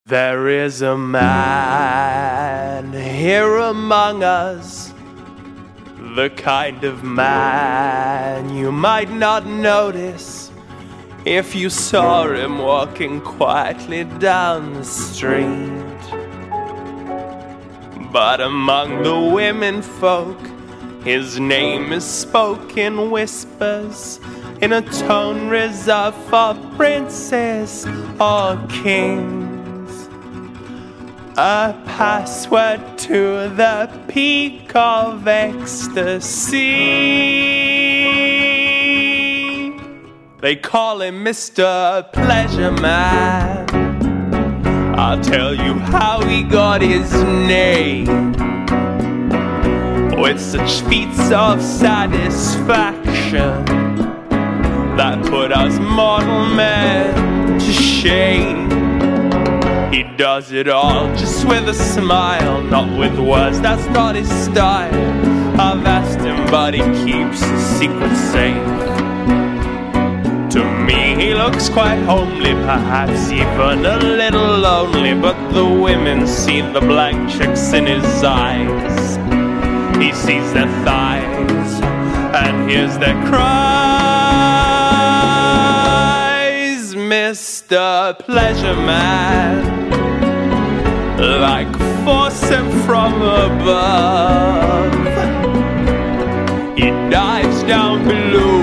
There is a man here among us, the kind of man you might not notice if you saw him walking quietly down the street. But among the women folk, his name is spoken in whispers, in a tone reserved for princes or kings. A password to the peak of ecstasy. They call him Mr. Pleasure Man. I'll tell you how he got his name, with such feats of satisfaction that put us mortal men to shame. He does it all just with a smile, not with words, that's not his style. I've asked him but he keeps his secret safe. To me he looks quite homely, perhaps even a little lonely, but the women see the blank checks in his eyes. He sees their thighs and hears their cries. Mr. Pleasure Man, like a force sent from above, he dives down below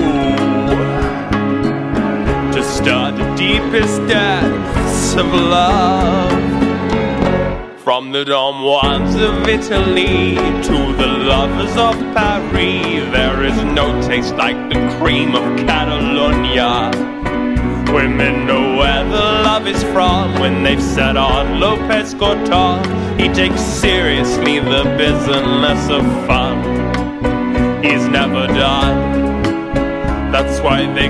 to stir the deepest depths of love. From the Don Juans of Italy to the lovers of Paris, there is no taste like the cream of Catalonia. Women know where the love is from when they've set on Lopez Corton. He takes seriously the business of fun. He's never done, that's why they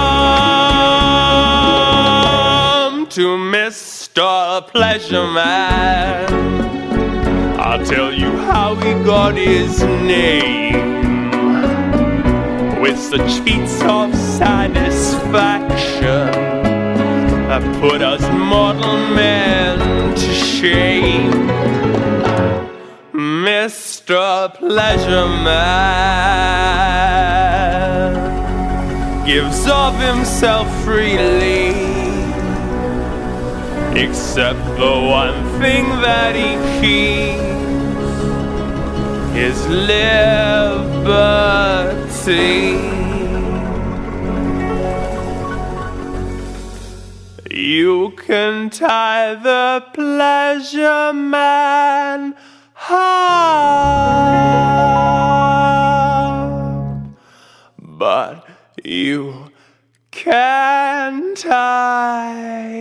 come to Mr. Pleasure Man. I'll tell you how he got his name, with such feats of satisfaction that put us mortal men to shame. Mr. Pleasure Man gives of himself freely, except the one thing that he keeps, his liberty. You can tie the Pleasure Man up, but you can't tie